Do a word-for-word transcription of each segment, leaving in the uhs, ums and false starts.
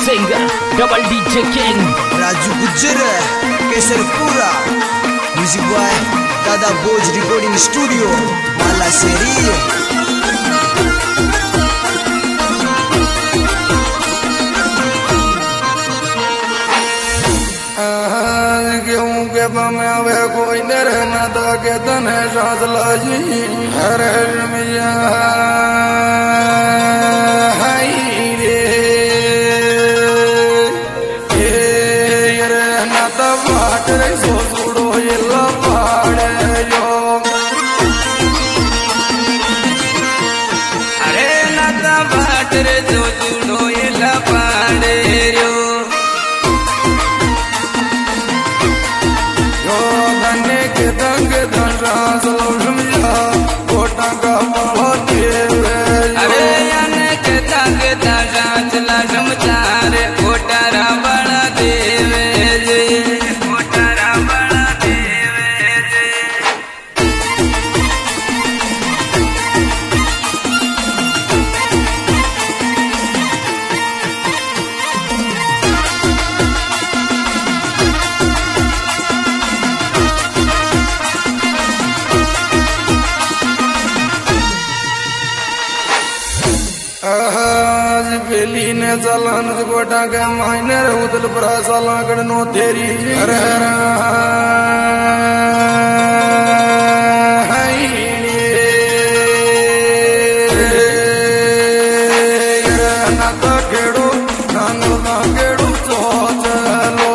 Singer double DJ king Raju Gujjar Kesarpura music boy दादा बोज recording studio माला शेरी। गेहूं के बमे आवे कोई न रहना था के तन है साथ लाजी हर हर मिया हाय रे ये रहना था बाट रे सो सुड़ो ये लपाड़े जो अरे ना था बाट रे सो सुड़ो ये लपाड़े जो दंग धनराज लौटमिया कोटा का माला देवे अरे याने के दंग धनराज लौटमचार कोटा रावण देवे जे कोटा रावण देवे जे बेली ने चलन गोटा के मायने उदल बड़ा साला गणनो तेरी हर हर नाता खेड़ो नांगल ना खेड़ो तो चलो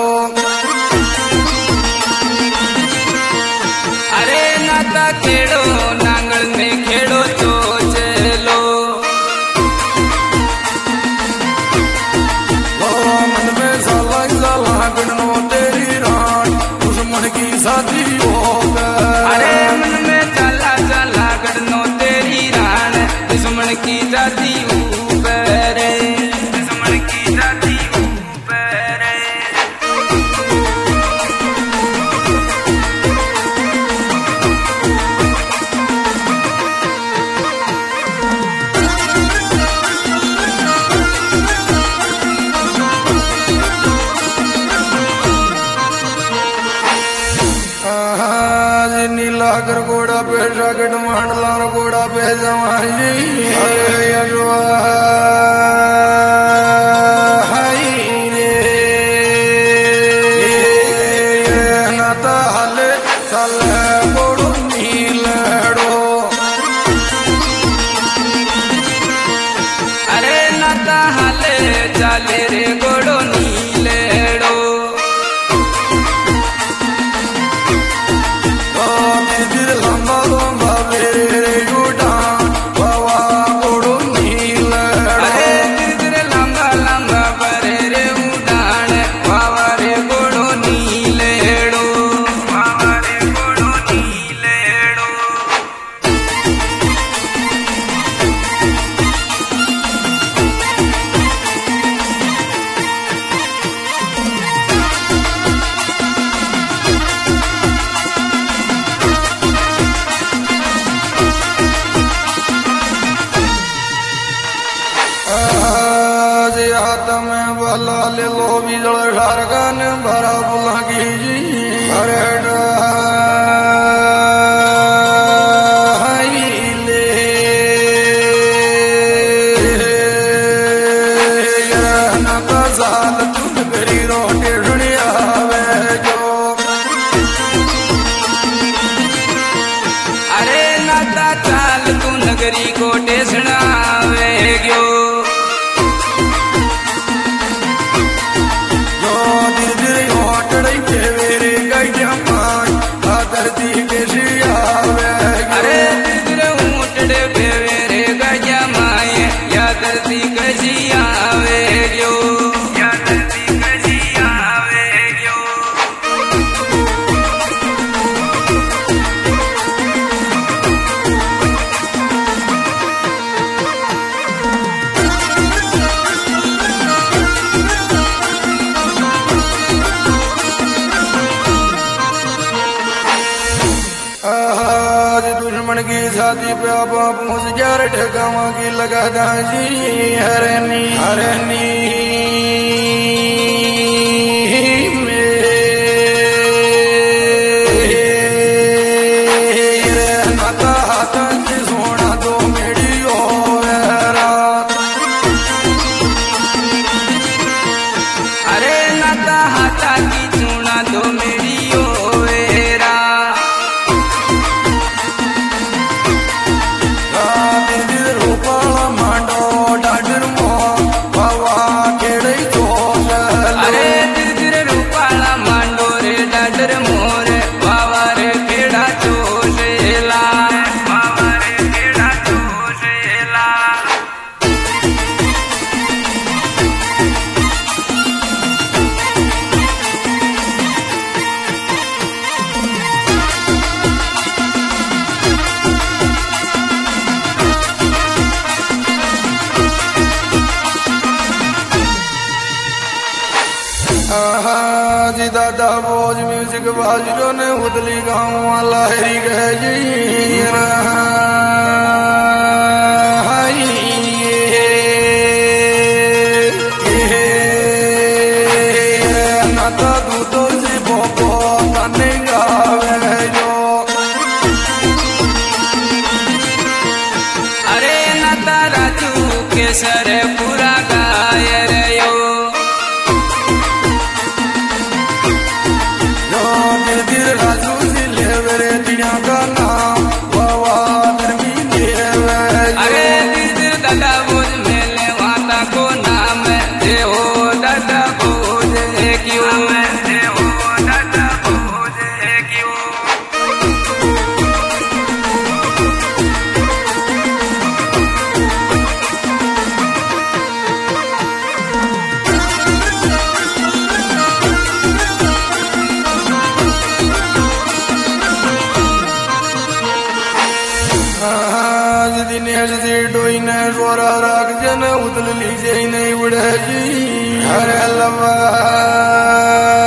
अरे नाता खेड़ो नांगल में खेड़ो तो चलो गणनो तेरी रान दुश्मन की साथी हो अरे मन में चला चला गणनो तेरी रान दुश्मन की जाती ऊपर दुश्मन की जाती ऊपर नीलाकर घोड़ा पे जाकेट मांडला घोड़ा पे जमाई रे नाता हले चल घोड़ो नीलड़ो अरे नाता हले चले रे घोड़ो नीलड़ो लंबा लंबा बेरे उड़ान बाबा घोड़ो नील अरे गिर लंबा लंबा बेरे उड़ान बाबा रे घोड़ो नीलेड़ो बाबा रे घोड़ो नीलेड़ो में भला ले लो बिजल ढारगन भरा बुला की अरे साल तुम करी रोटी ढूंढिया जो अरे नाता चाल तू नगरी को टेसणावे गयो अरे ऊँटड़े बेरे गजा माए या धरती कजी आवे गयो या धरती कजी आवे गयो दुश्मन की छाती पे आप पहुंच जा ठगावा की लगा दाजी हरनी हरनी जी दादा बोझ म्यूजिक बाजरो ने उदली गाँव वाला हरी गए जी नाता दूधो से बोपो तने गावे जो अरे नाता राजू केसर पूरा गाय रे यो राजू जी लेवरे दिया का नाम बाबा धर्मी देवे अरे दिल दादा बोझ मेले माता को नाम दे हो दादा बोझ क्यों दे हो दादा बोझ क्यों दिनेश जी डोई ने रोरा राग जन उदल लीजे नहीं उड़े जी हरे लवा